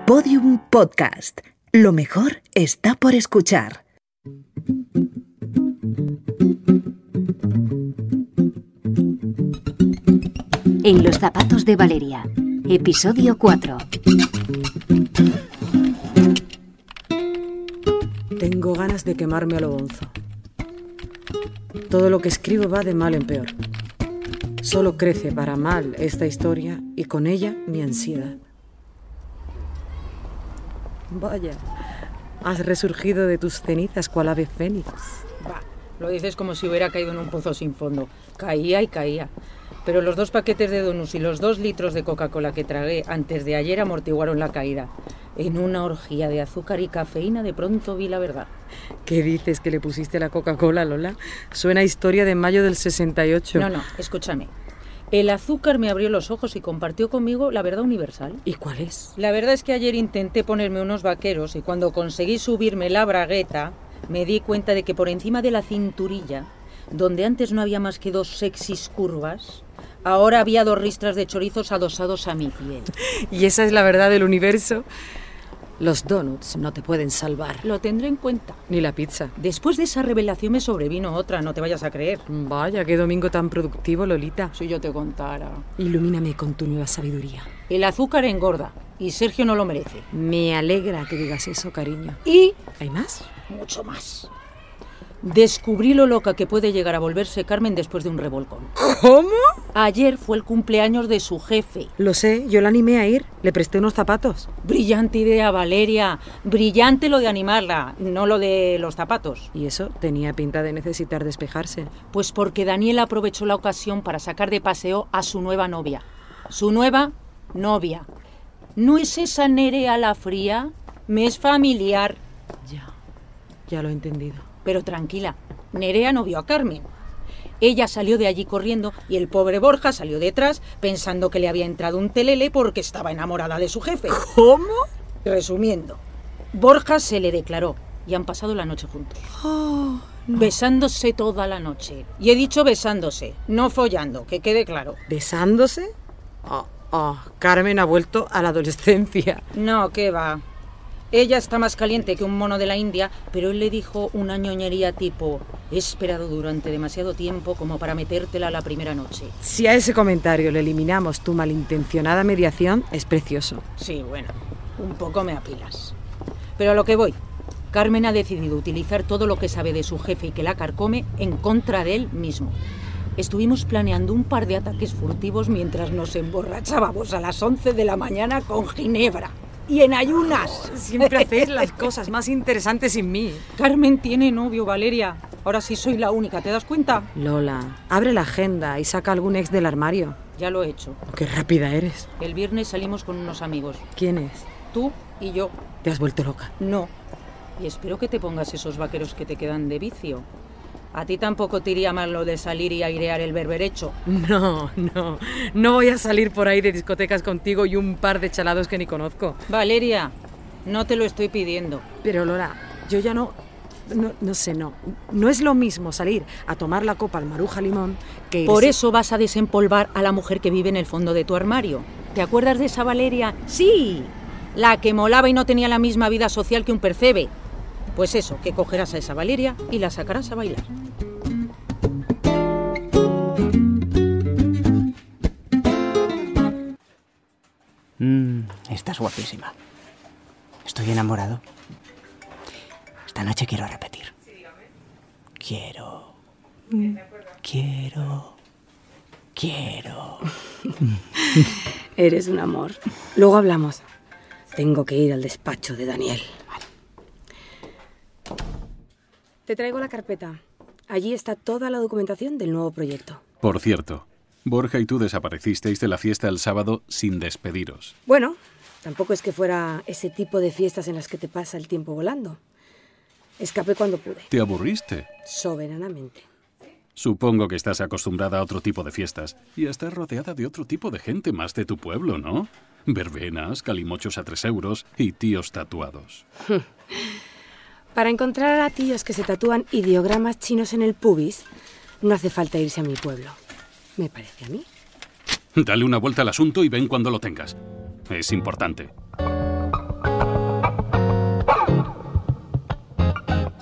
Podium Podcast. Lo mejor está por escuchar. En los zapatos de Valeria, episodio 4. Tengo ganas de quemarme a lo bonzo. Todo lo que escribo va de mal en peor. Solo crece para mal esta historia y con ella mi ansiedad. Vaya, has resurgido de tus cenizas cual ave fénix. Bah, lo dices como si hubiera caído en un pozo sin fondo. Caía y caía. Pero los 2 paquetes de donuts y los 2 litros de Coca-Cola que tragué antes de ayer amortiguaron la caída. En una orgía de azúcar y cafeína de pronto vi la verdad. ¿Qué dices que le pusiste la Coca-Cola, Lola? Suena a historia de mayo del 68. No, escúchame. El azúcar me abrió los ojos y compartió conmigo la verdad universal. ¿Y cuál es? La verdad es que ayer intenté ponerme unos vaqueros y cuando conseguí subirme la bragueta, me di cuenta de que por encima de la cinturilla, donde antes no había más que 2 sexys curvas, ahora había 2 ristras de chorizos adosados a mi piel. ¿Y esa es la verdad del universo? Los donuts no te pueden salvar. Lo tendré en cuenta. Ni la pizza. Después de esa revelación me sobrevino otra, no te vayas a creer. Vaya, qué domingo tan productivo, Lolita. Si yo te contara. Ilumíname con tu nueva sabiduría. El azúcar engorda y Sergio no lo merece. Me alegra que digas eso, cariño. Y ¿hay más? Mucho más. Descubrí lo loca que puede llegar a volverse Carmen después de un revolcón. ¿Cómo? Ayer fue el cumpleaños de su jefe. Lo sé, yo la animé a ir. Le presté unos zapatos. Brillante idea, Valeria. Brillante lo de animarla, no lo de los zapatos. ¿Y eso tenía pinta de necesitar despejarse? Pues porque Daniel aprovechó la ocasión para sacar de paseo a su nueva novia. Su nueva novia. ¿No es esa Nerea la fría? Me es familiar. Ya lo he entendido. Pero tranquila, Nerea no vio a Carmen. Ella salió de allí corriendo y el pobre Borja salió detrás pensando que le había entrado un telele porque estaba enamorada de su jefe. ¿Cómo? Resumiendo, Borja se le declaró y han pasado la noche juntos. No. Besándose toda la noche. Y he dicho besándose, no follando, que quede claro. ¿Besándose? Carmen ha vuelto a la adolescencia. No, ¿qué va? Ella está más caliente que un mono de la India, pero él le dijo una ñoñería tipo: he esperado durante demasiado tiempo como para metértela la primera noche. Si a ese comentario le eliminamos tu malintencionada mediación, es precioso. Sí, bueno, un poco me apilas. Pero a lo que voy. Carmen ha decidido utilizar todo lo que sabe de su jefe y que la carcome en contra de él mismo. Estuvimos planeando un par de ataques furtivos mientras nos emborrachábamos a las 11 de la mañana con ginebra. Y en ayunas. Siempre hacéis las cosas más interesantes sin mí. Carmen tiene novio, Valeria. Ahora sí soy la única, ¿te das cuenta? Lola, abre la agenda y saca algún ex del armario. Ya lo he hecho. ¡Qué rápida eres! El viernes salimos con unos amigos. ¿Quiénes? Tú y yo. ¿Te has vuelto loca? No. Y espero que te pongas esos vaqueros que te quedan de vicio. ¿A ti tampoco te iría mal lo de salir y airear el berberecho? No voy a salir por ahí de discotecas contigo y un par de chalados que ni conozco. Valeria, no te lo estoy pidiendo. Pero Lola, yo ya no es lo mismo salir a tomar la copa al Maruja Limón que irse... Por eso vas a desempolvar a la mujer que vive en el fondo de tu armario. ¿Te acuerdas de esa Valeria? Sí, la que molaba y no tenía la misma vida social que un percebe. Pues eso, que cogerás a esa Valeria y la sacarás a bailar. Estás guapísima. Estoy enamorado. Esta noche quiero repetir. Quiero. Eres un amor. Luego hablamos. Tengo que ir al despacho de Daniel. Vale. Te traigo la carpeta. Allí está toda la documentación del nuevo proyecto. Por cierto, Borja y tú desaparecisteis de la fiesta el sábado sin despediros. Bueno, tampoco es que fuera ese tipo de fiestas en las que te pasa el tiempo volando. Escapé cuando pude. ¿Te aburriste? Soberanamente. Supongo que estás acostumbrada a otro tipo de fiestas y a estar rodeada de otro tipo de gente más de tu pueblo, ¿no? Verbenas, calimochos a 3 euros y tíos tatuados. Para encontrar a tíos que se tatúan ideogramas chinos en el pubis, no hace falta irse a mi pueblo. Me parece a mí. Dale una vuelta al asunto y ven cuando lo tengas. Es importante.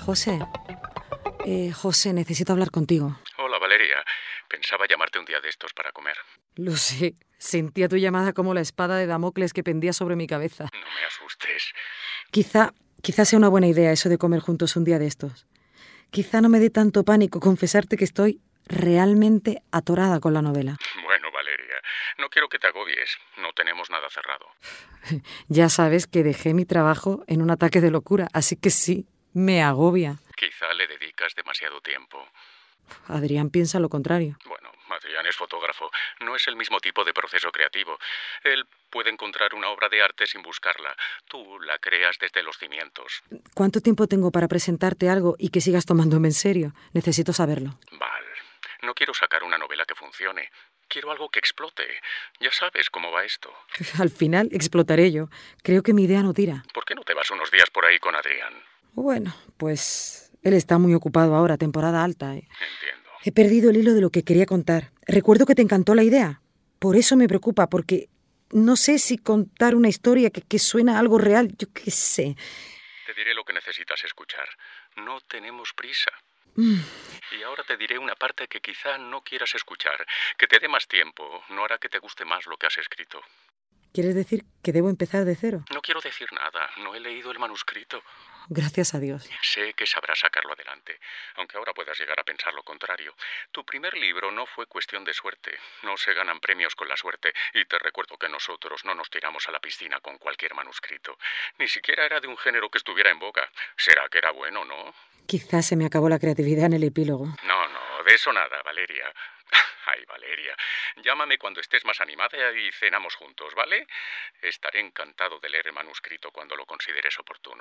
José, necesito hablar contigo. Hola, Valeria. Pensaba llamarte un día de estos para comer. Lo sé, sentía tu llamada como la espada de Damocles que pendía sobre mi cabeza. No me asustes. Quizá sea una buena idea eso de comer juntos un día de estos. Quizá no me dé tanto pánico confesarte que estoy realmente atorada con la novela. Bueno, Valeria, no quiero que te agobies. No tenemos nada cerrado. Ya sabes que dejé mi trabajo en un ataque de locura, así que sí, me agobia. Quizá le dedicas demasiado tiempo. Adrián piensa lo contrario. Bueno, Adrián es fotógrafo. No es el mismo tipo de proceso creativo. Él puede encontrar una obra de arte sin buscarla. Tú la creas desde los cimientos. ¿Cuánto tiempo tengo para presentarte algo y que sigas tomándome en serio? Necesito saberlo. Val, no quiero sacar una novela que funcione. Quiero algo que explote. Ya sabes cómo va esto. Al final explotaré yo. Creo que mi idea no tira. ¿Por qué no te vas unos días por ahí con Adrián? Bueno, pues él está muy ocupado ahora, temporada alta. Entiendo. He perdido el hilo de lo que quería contar. Recuerdo que te encantó la idea. Por eso me preocupa, porque no sé si contar una historia que suena a algo real. Yo qué sé. Te diré lo que necesitas escuchar. No tenemos prisa. Y ahora te diré una parte que quizá no quieras escuchar. Que te dé más tiempo no hará que te guste más lo que has escrito. ¿Quieres decir que debo empezar de cero? No quiero decir nada. No he leído el manuscrito. Gracias a Dios. Sé que sabrás sacarlo adelante, aunque ahora puedas llegar a pensar lo contrario. Tu primer libro no fue cuestión de suerte. No se ganan premios con la suerte. Y te recuerdo que nosotros no nos tiramos a la piscina con cualquier manuscrito. Ni siquiera era de un género que estuviera en boga. ¿Será que era bueno, no? Quizás se me acabó la creatividad en el epílogo. No, de eso nada, Valeria. Ay, Valeria, llámame cuando estés más animada y cenamos juntos, ¿vale? Estaré encantado de leer el manuscrito cuando lo consideres oportuno.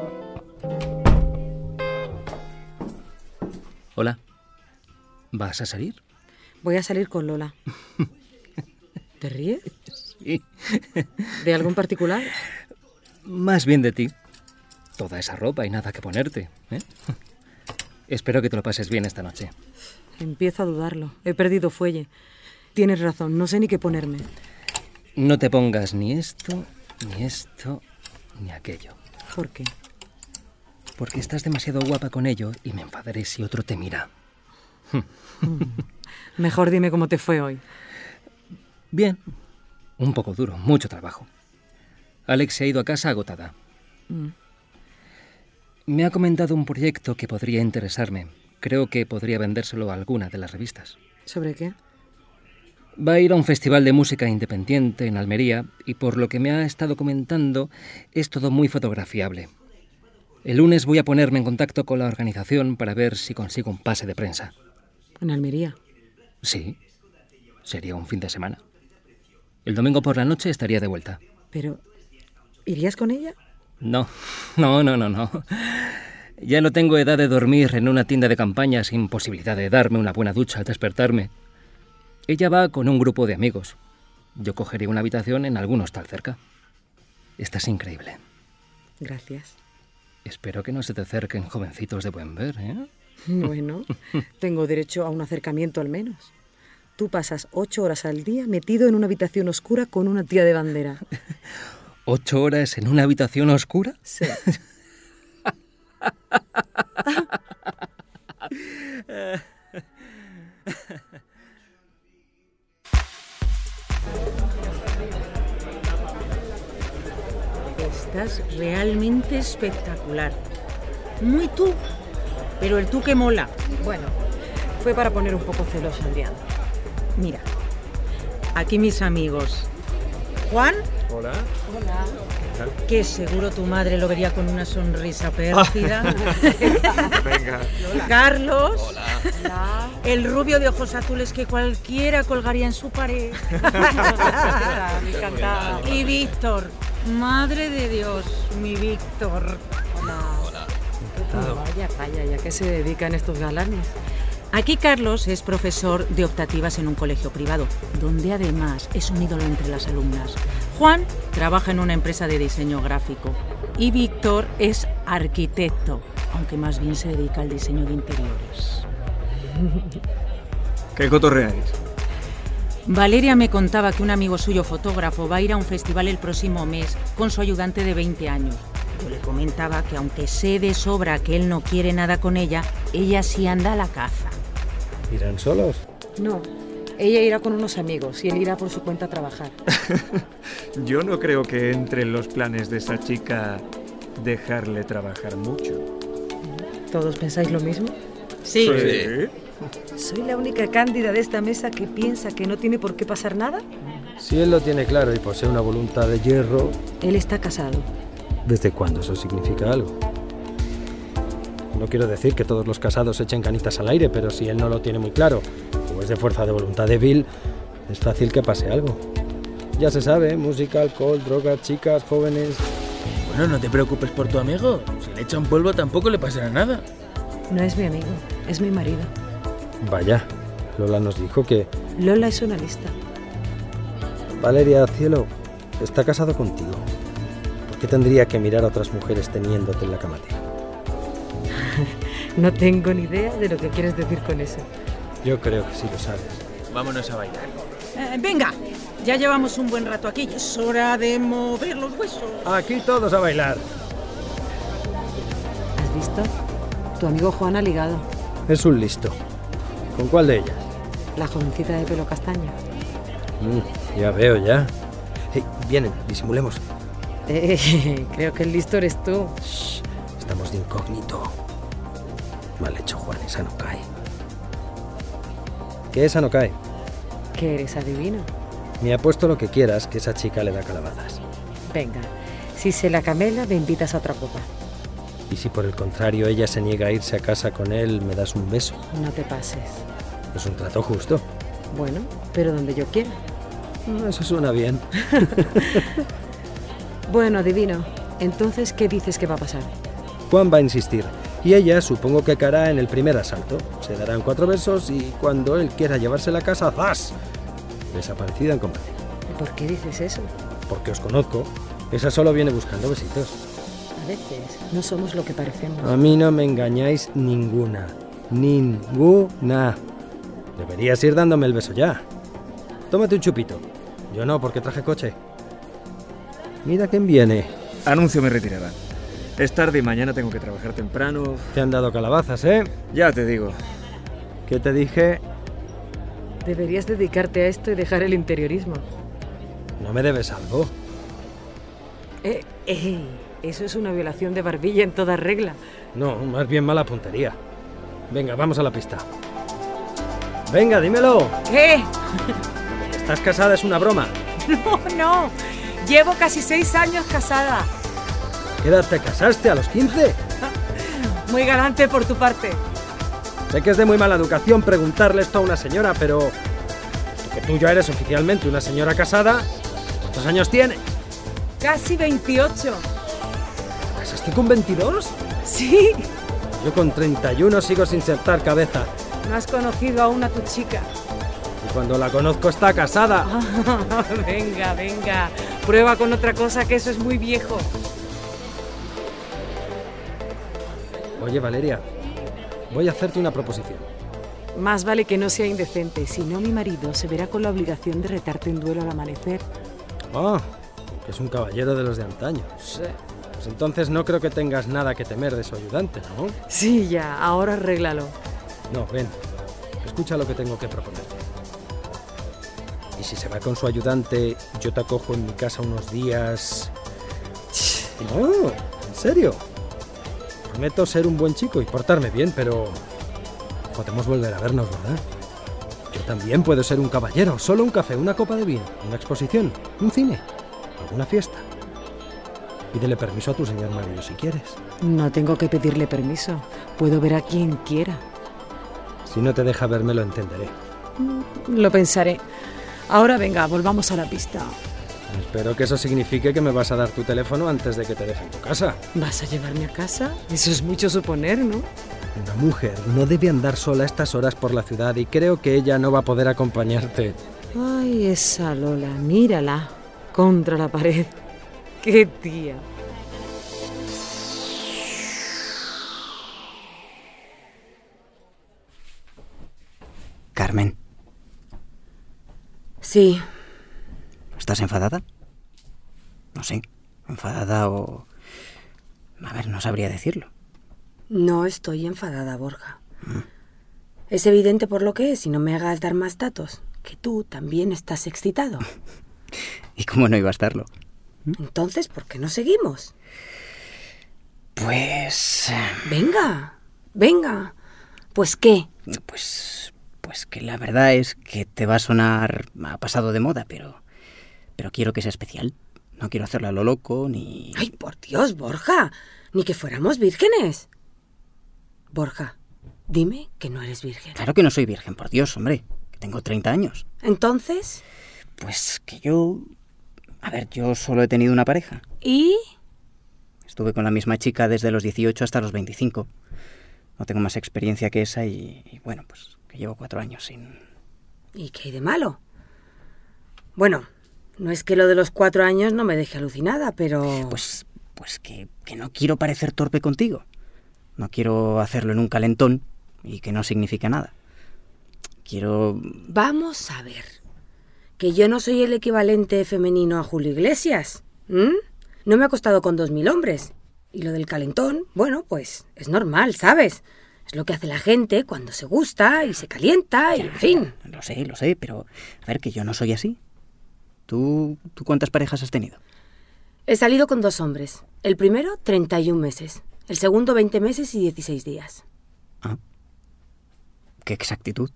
Hola. ¿Vas a salir? Voy a salir con Lola. ¿Te ríes? Sí. ¿De algún particular? Más bien de ti. Toda esa ropa y nada que ponerte, ¿eh? Espero que te lo pases bien esta noche. Empiezo a dudarlo. He perdido fuelle. Tienes razón, no sé ni qué ponerme. No te pongas ni esto, ni aquello. ¿Por qué? Porque estás demasiado guapa con ello y me enfadaré si otro te mira. Mejor dime cómo te fue hoy. Bien. Un poco duro, mucho trabajo. Alex se ha ido a casa agotada. Me ha comentado un proyecto que podría interesarme. Creo que podría vendérselo a alguna de las revistas. ¿Sobre qué? Va a ir a un festival de música independiente en Almería y por lo que me ha estado comentando es todo muy fotografiable. El lunes voy a ponerme en contacto con la organización para ver si consigo un pase de prensa. ¿En Almería? Sí. Sería un fin de semana. El domingo por la noche estaría de vuelta. ¿Pero irías con ella? No. Ya no tengo edad de dormir en una tienda de campaña sin posibilidad de darme una buena ducha al despertarme. Ella va con un grupo de amigos. Yo cogeré una habitación en algún hostal cerca. Estás increíble. Gracias. Espero que no se te acerquen jovencitos de buen ver, ¿eh? Bueno, tengo derecho a un acercamiento al menos. Tú pasas 8 horas al día metido en una habitación oscura con una tía de bandera. ¿8 horas en una habitación oscura? Sí. Estás realmente espectacular. Muy tú, pero el tú que mola. Bueno, fue para poner un poco celoso a Adrián. Mira, aquí mis amigos. Juan. Hola. Hola. Que seguro tu madre lo vería con una sonrisa pérfida. Venga. Carlos. Hola. El rubio de ojos azules que cualquiera colgaría en su pared. Encantada. Y Víctor. Madre de Dios, mi Víctor. Hola. Vaya, ¿y a qué se dedican estos galanes? Aquí Carlos es profesor de optativas en un colegio privado, donde además es un ídolo entre las alumnas. Juan trabaja en una empresa de diseño gráfico y Víctor es arquitecto, aunque más bien se dedica al diseño de interiores. ¿Qué cotorreáis? Valeria me contaba que un amigo suyo fotógrafo va a ir a un festival el próximo mes con su ayudante de 20 años. Yo le comentaba que aunque sé de sobra que él no quiere nada con ella sí anda a la caza. ¿Irán solos? No, ella irá con unos amigos y él irá por su cuenta a trabajar. Yo no creo que entre en los planes de esa chica dejarle trabajar mucho. ¿Todos pensáis lo mismo? Sí. ¿Soy la única cándida de esta mesa que piensa que no tiene por qué pasar nada? Si él lo tiene claro y posee una voluntad de hierro... Él está casado. ¿Desde cuándo eso significa algo? No quiero decir que todos los casados echen canitas al aire, pero si él no lo tiene muy claro, o es de fuerza de voluntad débil, es fácil que pase algo. Ya se sabe, música, alcohol, drogas, chicas, jóvenes... Bueno, no te preocupes por tu amigo. Si le echa un polvo tampoco le pasará nada. No es mi amigo, es mi marido. Vaya, Lola nos dijo que... Lola es una lista. Valeria, cielo, está casado contigo. ¿Por qué tendría que mirar a otras mujeres teniéndote en la cama, tío? No tengo ni idea de lo que quieres decir con eso. Yo creo que sí lo sabes. Vámonos a bailar. Venga, ya llevamos un buen rato aquí. Es hora de mover los huesos. Aquí todos a bailar. ¿Has visto? Tu amigo Juan ha ligado. Es un listo. ¿Con cuál de ellas? La jovencita de pelo castaño. Ya veo, ya. Hey, vienen, disimulemos. Creo que el listo eres tú. Shh, estamos de incógnito. Mal hecho, Juan, esa no cae. ¿Qué esa no cae? Que eres adivino. Me apuesto lo que quieras que esa chica le da calabazas. Venga, si se la camela, me invitas a otra copa. Y si por el contrario ella se niega a irse a casa con él, me das un beso. No te pases. Es un trato justo. Bueno, pero donde yo quiera. Eso suena bien. Bueno, adivino. Entonces, ¿qué dices que va a pasar? Juan va a insistir. Y ella supongo que caerá en el primer asalto. Se darán 4 besos y cuando él quiera llevársela a casa, ¡zas! Desaparecida en combate. ¿Por qué dices eso? Porque os conozco. Esa solo viene buscando besitos. A veces no somos lo que parecemos. A mí no me engañáis ninguna. Ninguna. Deberías ir dándome el beso ya. Tómate un chupito. Yo no, porque traje coche. Mira quién viene. Anuncio mi retirada. Es tarde y mañana tengo que trabajar temprano. Te han dado calabazas, ¿eh? Ya te digo. ¿Qué te dije? Deberías dedicarte a esto y dejar el interiorismo. ¿No me debes algo? Eso es una violación de barbilla en toda regla. No, más bien mala puntería. Venga, vamos a la pista. Venga, dímelo. ¿Qué? ¿Estás casada? Es una broma. No. Llevo casi 6 años casada. ¿Qué edad te casaste? ¿A los 15? Muy galante por tu parte. Sé que es de muy mala educación preguntarle esto a una señora, pero... puesto que tú ya eres oficialmente una señora casada, ¿cuántos años tienes? Casi 28. ¿Te casaste con 22? Sí. Yo con 31 sigo sin sentar cabeza. No has conocido aún a tu chica. Y cuando la conozco está casada. Venga. Prueba con otra cosa, que eso es muy viejo. Oye, Valeria, voy a hacerte una proposición. Más vale que no sea indecente, si no mi marido se verá con la obligación de retarte en duelo al amanecer. Ah, que es un caballero de los de antaño. Sí. Pues entonces no creo que tengas nada que temer de su ayudante, ¿no? Sí, ya, ahora arréglalo. No, ven, escucha lo que tengo que proponerte. Y si se va con su ayudante, yo te acojo en mi casa unos días... No, en serio. Prometo ser un buen chico y portarme bien, pero... podemos volver a vernos, ¿verdad? Yo también puedo ser un caballero. Solo un café, una copa de vino, una exposición, un cine, alguna fiesta. Pídele permiso a tu señor marido si quieres. No tengo que pedirle permiso. Puedo ver a quien quiera. Si no te deja verme, lo entenderé. Lo pensaré. Ahora venga, volvamos a la pista. Espero que eso signifique que me vas a dar tu teléfono antes de que te deje en tu casa. ¿Vas a llevarme a casa? Eso es mucho suponer, ¿no? Una mujer no debe andar sola a estas horas por la ciudad y creo que ella no va a poder acompañarte. Ay, esa Lola, mírala. Contra la pared. ¡Qué tía! Carmen. Sí. ¿Estás enfadada? No sé, enfadada o A ver, no sabría decirlo. No estoy enfadada, Borja. Es evidente por lo que es, y no me hagas dar más datos, que tú también estás excitado. ¿Y cómo no iba a estarlo? Entonces, ¿por qué no seguimos? Pues... Venga. ¿Pues qué? Pues que la verdad es que te va a sonar a pasado de moda, pero quiero que sea especial. No quiero hacerlo a lo loco, ni... ¡Ay, por Dios, Borja! Ni que fuéramos vírgenes. Borja, dime que no eres virgen. Claro que no soy virgen, por Dios, hombre. Que tengo 30 años. ¿Entonces? Pues que yo... A ver, yo solo he tenido una pareja. ¿Y? Estuve con la misma chica desde los 18 hasta los 25. No tengo más experiencia que esa y bueno, pues que llevo 4 años sin... ¿Y qué hay de malo? Bueno, no es que lo de los 4 años no me deje alucinada, pero... Pues que no quiero parecer torpe contigo. No quiero hacerlo en un calentón y que no signifique nada. Quiero... Vamos a ver. Que yo no soy el equivalente femenino a Julio Iglesias. No me ha acostado con 2000 hombres. Y lo del calentón, bueno, pues es normal, ¿sabes? Es lo que hace la gente cuando se gusta y se calienta y, en fin. Lo sé, pero... A ver, que yo no soy así. ¿Tú cuántas parejas has tenido? He salido con 2 hombres. El primero, 31 meses. El segundo, 20 meses y 16 días. Ah. Qué exactitud.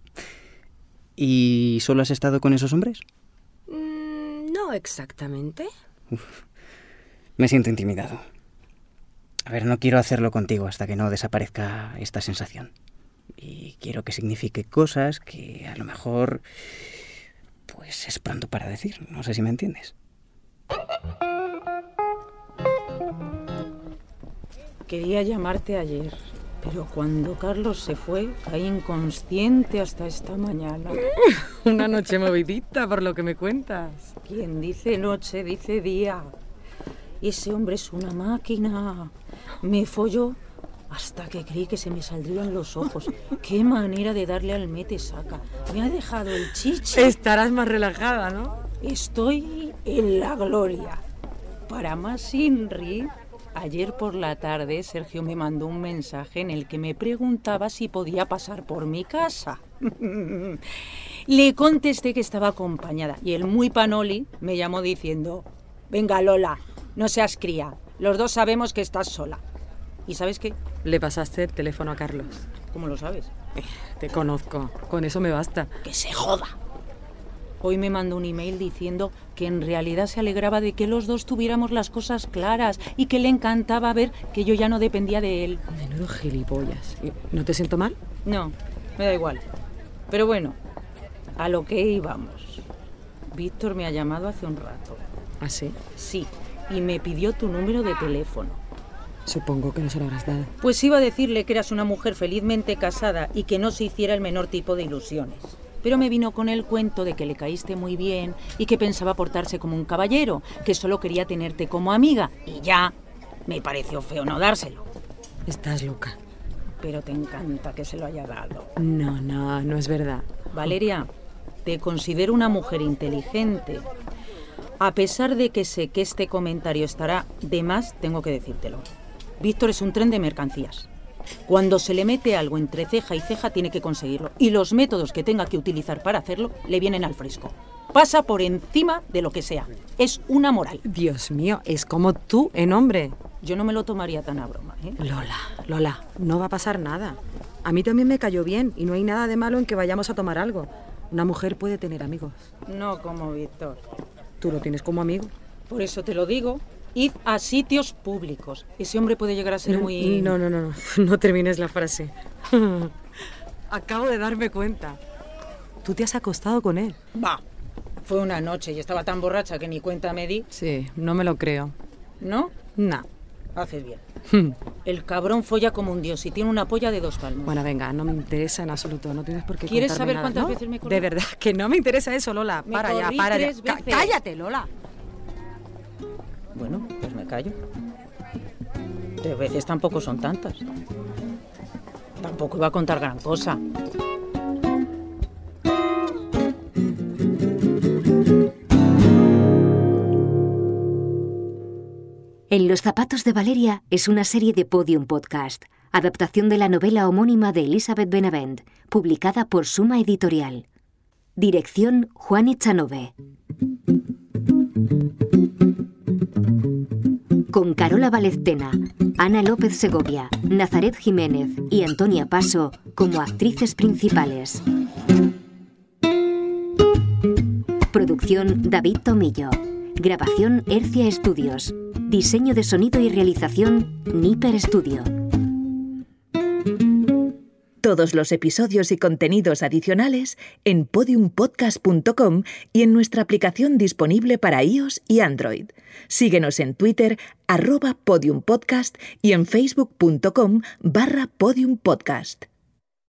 ¿Y solo has estado con esos hombres? No exactamente. Me siento intimidado. A ver, no quiero hacerlo contigo hasta que no desaparezca esta sensación. Y quiero que signifique cosas que a lo mejor... Pues es pronto para decir. No sé si me entiendes. Quería llamarte ayer, pero cuando Carlos se fue, caí inconsciente hasta esta mañana. Una noche movidita, por lo que me cuentas. Quien dice noche, dice día. Y ese hombre es una máquina. Me folló hasta que creí que se me saldrían los ojos. Qué manera de darle al mete saca. Me ha dejado el chichi. Estarás más relajada, ¿no? Estoy en la gloria. Para más Inri, ayer por la tarde Sergio me mandó un mensaje en el que me preguntaba si podía pasar por mi casa. Le contesté que estaba acompañada y el muy panoli me llamó diciendo: venga Lola, no seas cría, los dos sabemos que estás sola. ¿Y sabes qué? Le pasaste el teléfono a Carlos. ¿Cómo lo sabes? Te conozco, con eso me basta. ¡Que se joda! Hoy me mandó un email diciendo que en realidad se alegraba de que los dos tuviéramos las cosas claras y que le encantaba ver que yo ya no dependía de él. Menudo gilipollas. ¿No te siento mal? No, me da igual. Pero bueno, a lo que íbamos. Víctor me ha llamado hace un rato. ¿Ah, sí? Sí, y me pidió tu número de teléfono. Supongo que no se lo habrás dado. Pues iba a decirle que eras una mujer felizmente casada y que no se hiciera el menor tipo de ilusiones. Pero me vino con el cuento de que le caíste muy bien y que pensaba portarse como un caballero, que solo quería tenerte como amiga. Y ya me pareció feo no dárselo. Estás loca. Pero te encanta que se lo haya dado. No es verdad. Valeria, te considero una mujer inteligente. A pesar de que sé que este comentario estará de más, tengo que decírtelo. Víctor es un tren de mercancías. Cuando se le mete algo entre ceja y ceja, tiene que conseguirlo. Y los métodos que tenga que utilizar para hacerlo le vienen al fresco. Pasa por encima de lo que sea. Es una moral. Dios mío, es como tú en hombre. Yo no me lo tomaría tan a broma, ¿eh? Lola, no va a pasar nada. A mí también me cayó bien y no hay nada de malo en que vayamos a tomar algo. Una mujer puede tener amigos. No como Víctor. ¿Tú lo tienes como amigo? Por eso te lo digo. Id a sitios públicos. Ese hombre puede llegar a ser muy... No termines la frase. Acabo de darme cuenta. Tú te has acostado con él. Va. Fue una noche y estaba tan borracha que ni cuenta me di. Sí, no me lo creo. ¿No? No. Haces bien. El cabrón folla como un dios y tiene una polla de 2 palmos. Bueno, venga, no me interesa en absoluto. No tienes por qué ¿Quieres contarme saber nada, cuántas ¿no? veces me corrí? De verdad, que no me interesa eso, Lola. Me Para ya, corrí para 3 ya. veces. ¡Cállate, Lola! Bueno, pues me callo. 3 veces tampoco son tantas. Tampoco iba a contar gran cosa. En los zapatos de Valeria es una serie de Podium Podcast, adaptación de la novela homónima de Elizabeth Benavent, publicada por Suma Editorial. Dirección Juan Echanove. Con Carola Valeztena, Ana López Segovia, Nazaret Jiménez y Antonia Paso como actrices principales. Producción David Tomillo. Grabación Hercia Estudios. Diseño de sonido y realización Nipper Studio. Todos los episodios y contenidos adicionales en podiumpodcast.com y en nuestra aplicación disponible para iOS y Android. Síguenos en Twitter @podiumpodcast y en facebook.com/podiumpodcast.